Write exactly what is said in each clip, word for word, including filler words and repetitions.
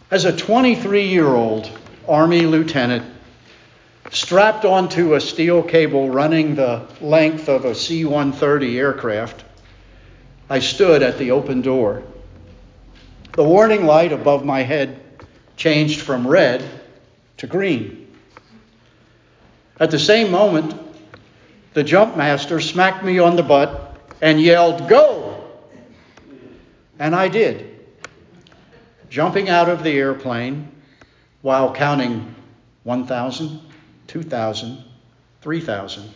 As a twenty-three-year-old Army lieutenant, strapped onto a steel cable running the length of a C one thirty aircraft, I stood at the open door. The warning light above my head changed from red to green. At the same moment, the jump master smacked me on the butt and yelled, "Go!" And I did, jumping out of the airplane while counting one thousand, two thousand, three thousand.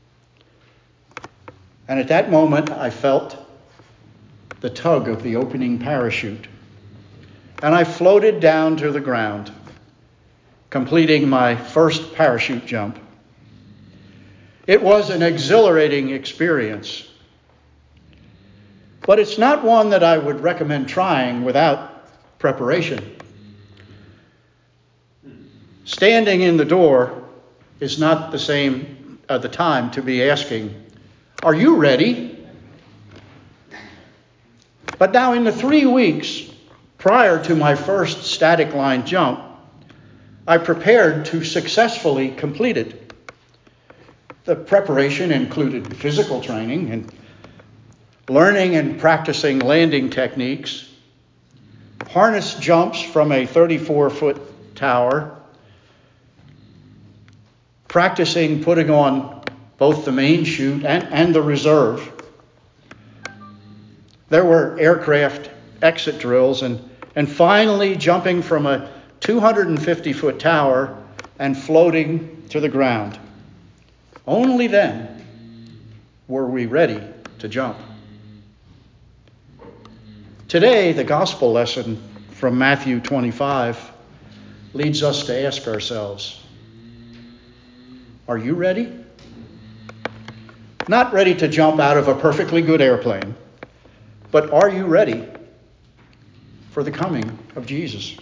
And at that moment, I felt the tug of the opening parachute, and I floated down to the ground, completing my first parachute jump. It was an exhilarating experience, but it's not one that I would recommend trying without preparation. Standing in the door is not the same at the time to be asking, "Are you ready?" But now in the three weeks prior to my first static line jump, I prepared to successfully complete it. The preparation included physical training and learning and practicing landing techniques, harness jumps from a thirty-four-foot tower, practicing putting on both the main chute and, and the reserve. There were aircraft exit drills and, and finally jumping from a two hundred fifty-foot tower and floating to the ground. Only then were we ready to jump. Today, the gospel lesson from Matthew twenty-five leads us to ask ourselves, are you ready? Not ready to jump out of a perfectly good airplane, but are you ready for the coming of Jesus?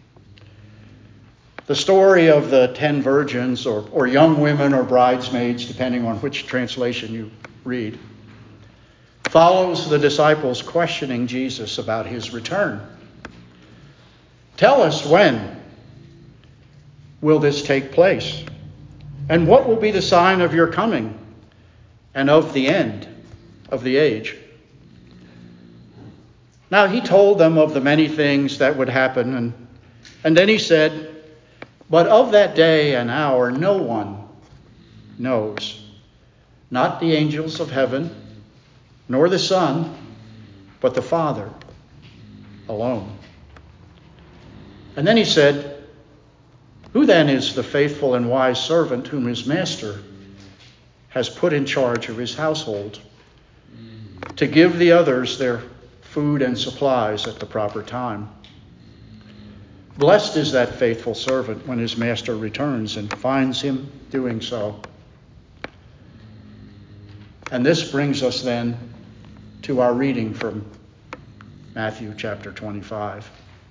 The story of the ten virgins, or, or young women or bridesmaids, depending on which translation you read, follows the disciples questioning Jesus about his return. Tell us, when will this take place? And what will be the sign of your coming and of the end of the age? Now he told them of the many things that would happen, and, and then he said, but of that day and hour no one knows, not the angels of heaven, nor the Son, but the Father alone. And then he said, who then is the faithful and wise servant whom his master has put in charge of his household to give the others their food and supplies at the proper time? Blessed is that faithful servant when his master returns and finds him doing so. And this brings us then to our reading from Matthew chapter twenty-five.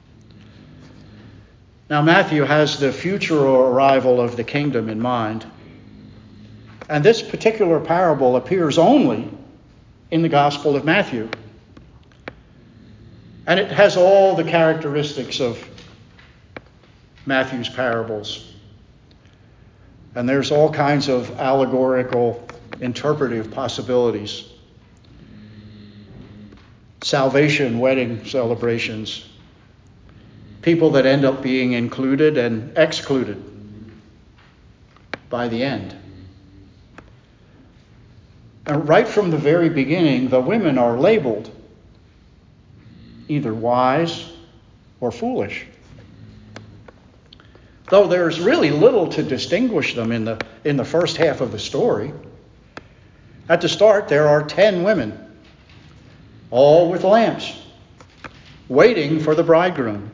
Now, Matthew has the future arrival of the kingdom in mind. And this particular parable appears only in the Gospel of Matthew. And it has all the characteristics of Matthew's parables. And there's all kinds of allegorical, interpretive possibilities. Salvation wedding celebrations. People that end up being included and excluded by the end. And right from the very beginning, the women are labeled either wise or foolish. Though there's really little to distinguish them in the in the first half of the story. At the start, there are ten women, all with lamps, waiting for the bridegroom.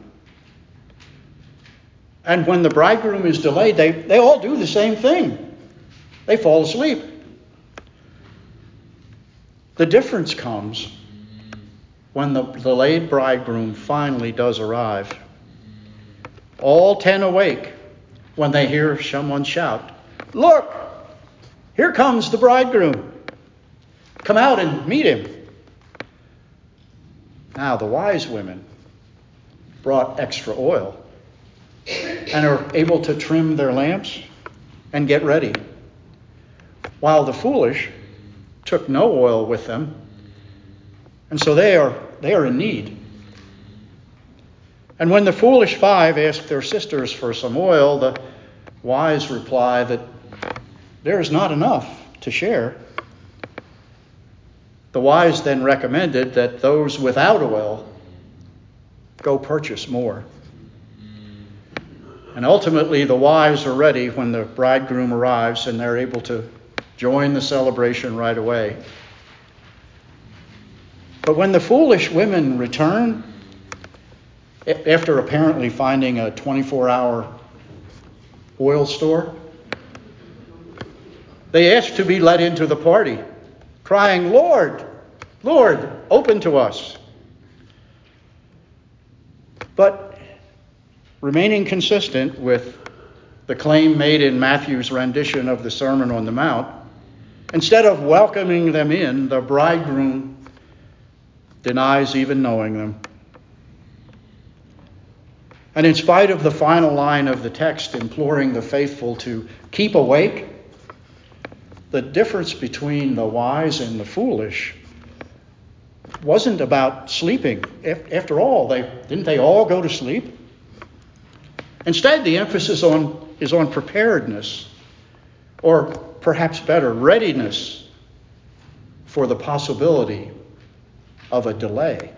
And when the bridegroom is delayed, they, they all do the same thing. They fall asleep. The difference comes when the delayed bridegroom finally does arrive. All ten awake when they hear someone shout, "Look, here comes the bridegroom. Come out and meet him." Now the wise women, brought extra oil and are able to trim their lamps and get ready, while the foolish took no oil with them, and so they are they are in need. And when the foolish five ask their sisters for some oil, the wise reply that there is not enough to share. The wise then recommended that those without oil go purchase more. And ultimately, the wise are ready when the bridegroom arrives, and they're able to join the celebration right away. But when the foolish women return, after apparently finding a twenty-four hour oil store, they ask to be let into the party, crying, "Lord, Lord, open to us." But remaining consistent with the claim made in Matthew's rendition of the Sermon on the Mount, instead of welcoming them in, the bridegroom denies even knowing them. And in spite of the final line of the text imploring the faithful to keep awake, the difference between the wise and the foolish wasn't about sleeping. After all, they didn't they all go to sleep? Instead, the emphasis on is on preparedness, or perhaps better, readiness for the possibility of a delay.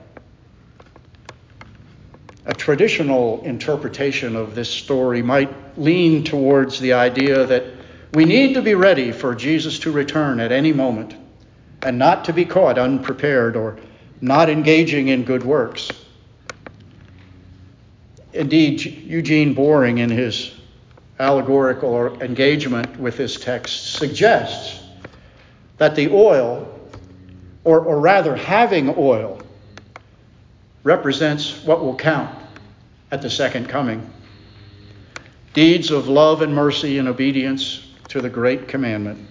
A traditional interpretation of this story might lean towards the idea that we need to be ready for Jesus to return at any moment and not to be caught unprepared or not engaging in good works. Indeed, Eugene Boring, in his allegorical engagement with this text, suggests that the oil, or, or rather having oil, represents what will count at the second coming. Deeds of love and mercy and obedience to the great commandment.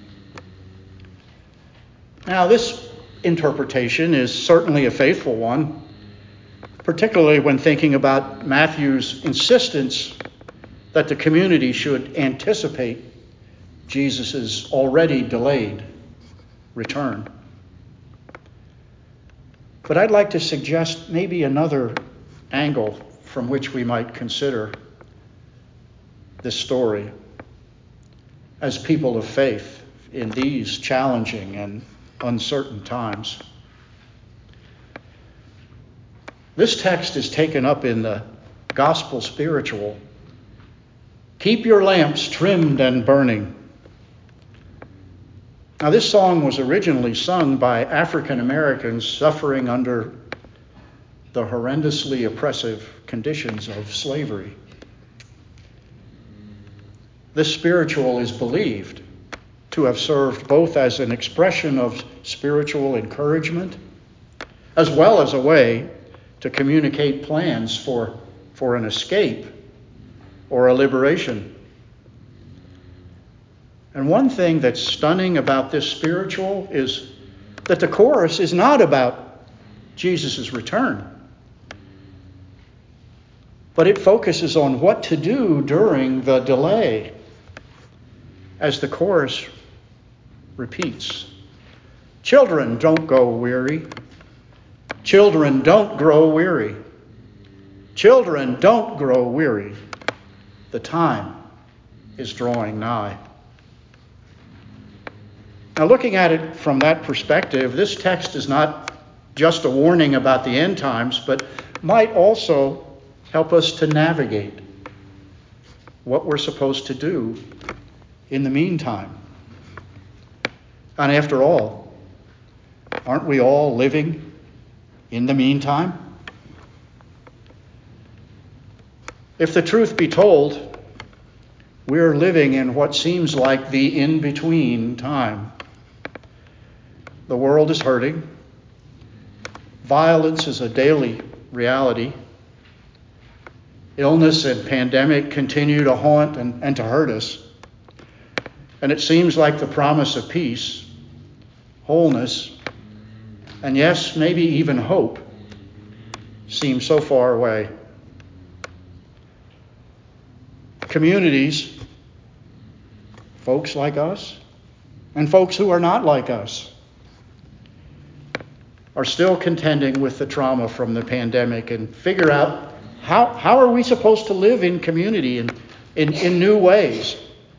Now, this interpretation is certainly a faithful one, particularly when thinking about Matthew's insistence that the community should anticipate Jesus' already delayed return. But I'd like to suggest maybe another angle from which we might consider this story as people of faith in these challenging and uncertain times. This text is taken up in the gospel spiritual. Keep your lamps trimmed and burning. Now, this song was originally sung by African Americans suffering under the horrendously oppressive conditions of slavery. This spiritual is believed to have served both as an expression of spiritual encouragement as well as a way to communicate plans for, for an escape or a liberation. And one thing that's stunning about this spiritual is that the chorus is not about Jesus' return, but it focuses on what to do during the delay, as the chorus repeats. Children, don't go weary. Children, don't grow weary. Children, don't grow weary. The time is drawing nigh. Now, looking at it from that perspective, this text is not just a warning about the end times, but might also help us to navigate what we're supposed to do in the meantime. And after all, aren't we all living in the meantime? If the truth be told, we're living in what seems like the in-between time. The world is hurting. Violence is a daily reality. Illness and pandemic continue to haunt and, and to hurt us. And it seems like the promise of peace, wholeness, and yes, maybe even hope seems so far away. communities, folks like us and folks who are not like us, are still contending with the trauma from the pandemic and figure out how, how are we supposed to live in community and in, in new ways.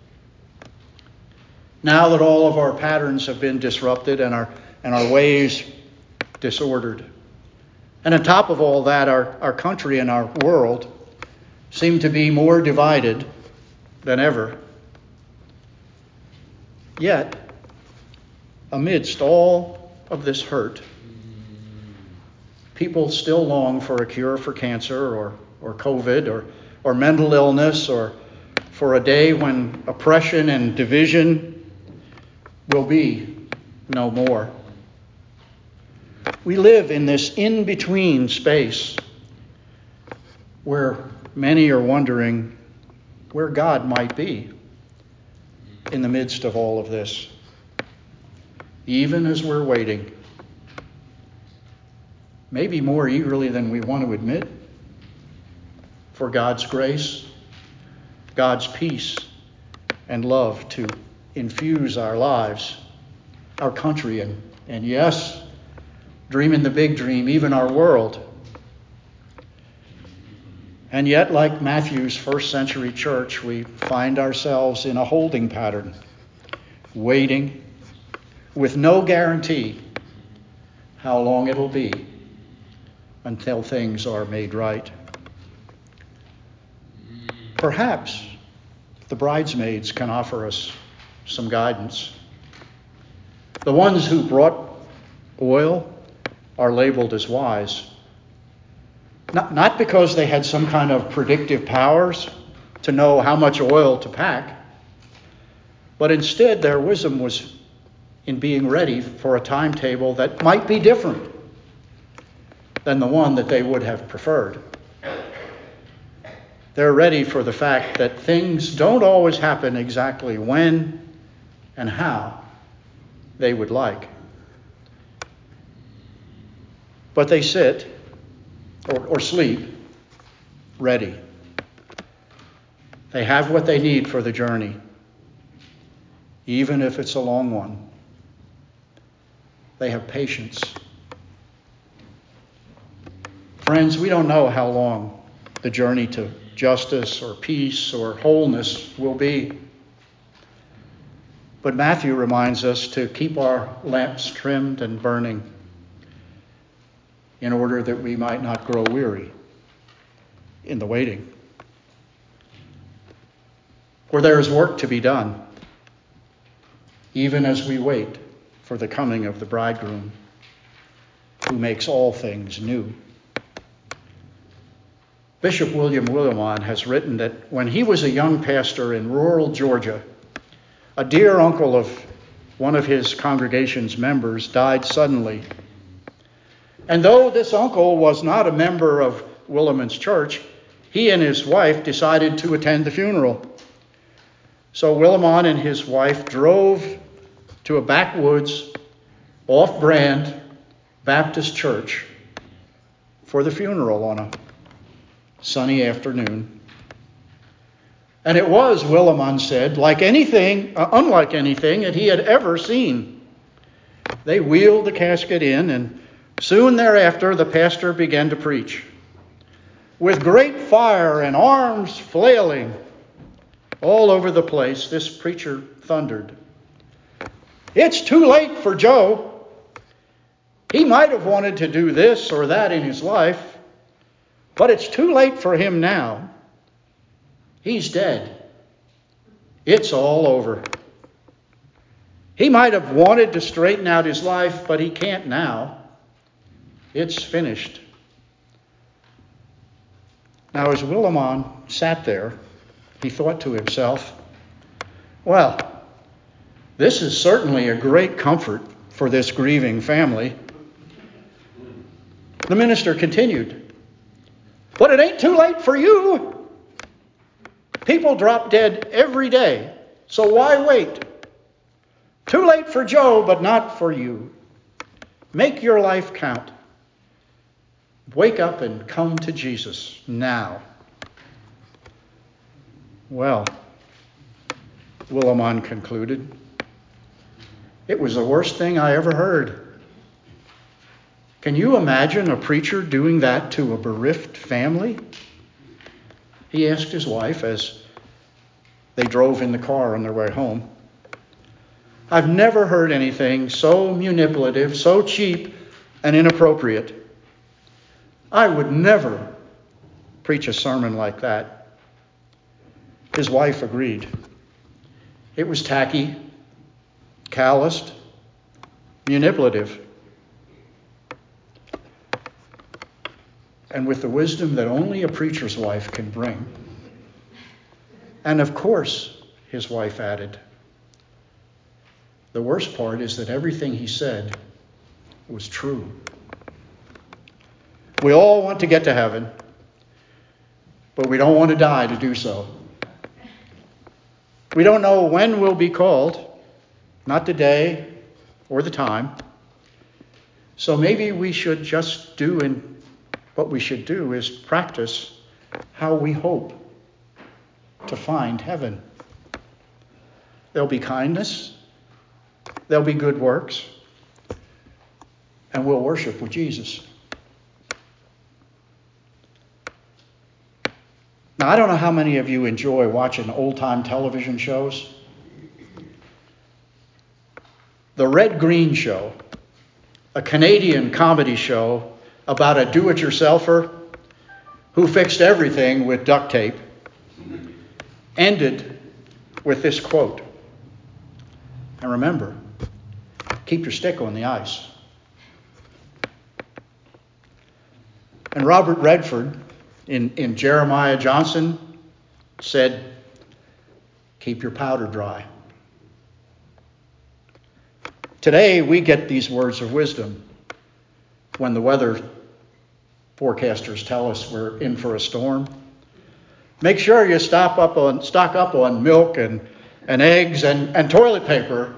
Now that all of our patterns have been disrupted and our and our ways disordered. And on top of all that, our, our country and our world seem to be more divided than ever. Yet, amidst all of this hurt, people still long for a cure for cancer or, or COVID or, or mental illness, or for a day when oppression and division will be no more. We live in this in-between space where many are wondering where God might be in the midst of all of this, even as we're waiting, maybe more eagerly than we want to admit, for God's grace, God's peace, and love to infuse our lives, our country, and, and yes, dreaming the big dream, even our world. And yet, like Matthew's first century church, we find ourselves in a holding pattern, waiting with no guarantee how long it'll be until things are made right. Perhaps the bridesmaids can offer us some guidance. The ones who brought oil are labeled as wise. Not, not because they had some kind of predictive powers to know how much oil to pack, but instead their wisdom was in being ready for a timetable that might be different than the one that they would have preferred. They're ready for the fact that things don't always happen exactly when and how they would like. But they sit or, or sleep ready. They have what they need for the journey, even if it's a long one. They have patience. Friends, we don't know how long the journey to justice or peace or wholeness will be. But Matthew reminds us to keep our lamps trimmed and burning in order that we might not grow weary in the waiting. For there is work to be done, even as we wait for the coming of the bridegroom, who makes all things new. Bishop William Willimon has written that when he was a young pastor in rural Georgia, a dear uncle of one of his congregation's members died suddenly. And though this uncle was not a member of Willimon's church, he and his wife decided to attend the funeral. So Willimon and his wife drove to a backwoods, off-brand Baptist church for the funeral on a sunny afternoon. And it was, Willimon said, like anything, uh, unlike anything that he had ever seen. They wheeled the casket in, and soon thereafter the pastor began to preach. With great fire and arms flailing all over the place, this preacher thundered, "It's too late for Joe. He might have wanted to do this or that in his life, but it's too late for him now. He's dead. It's all over. He might have wanted to straighten out his life, but he can't now. It's finished." Now, as Willimon sat there, he thought to himself, well, this is certainly a great comfort for this grieving family. The minister continued, "But it ain't too late for you. People drop dead every day, so why wait? Too late for Joe, but not for you. Make your life count. Wake up and come to Jesus now." Well, Willimon concluded, it was the worst thing I ever heard. Can you imagine a preacher doing that to a bereft family? He asked his wife as they drove in the car on their way home. I've never heard anything so manipulative, so cheap and inappropriate. I would never preach a sermon like that. His wife agreed. It was tacky, calloused, manipulative. And with the wisdom that only a preacher's wife can bring. And of course, his wife added, the worst part is that everything he said was true. We all want to get to heaven, but we don't want to die to do so. We don't know when we'll be called, not the day or the time. So maybe we should just do, and what we should do is practice how we hope to find heaven. There'll be kindness, there'll be good works, and we'll worship with Jesus. Now, I don't know how many of you enjoy watching old-time television shows. The Red Green Show, a Canadian comedy show about a do-it-yourselfer who fixed everything with duct tape, ended with this quote. And remember, keep your stick on the ice. And Robert Redford in, in Jeremiah Johnson said, keep your powder dry. Today we get these words of wisdom when the weather forecasters tell us we're in for a storm. Make sure you stock up on, stock up on milk and, and eggs and, and toilet paper.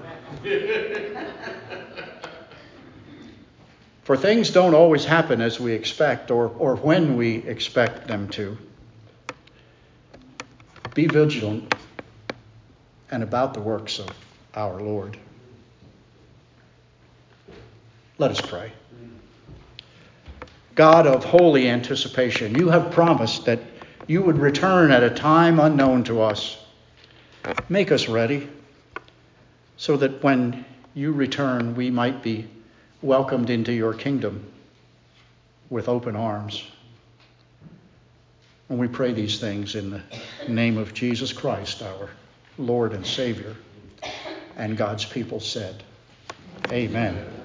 For things don't always happen as we expect or, or when we expect them to. Be vigilant and about the works of our Lord. Let us pray. God of holy anticipation, you have promised that you would return at a time unknown to us. Make us ready so that when you return, we might be welcomed into your kingdom with open arms. And we pray these things in the name of Jesus Christ, our Lord and Savior. And God's people said, Amen.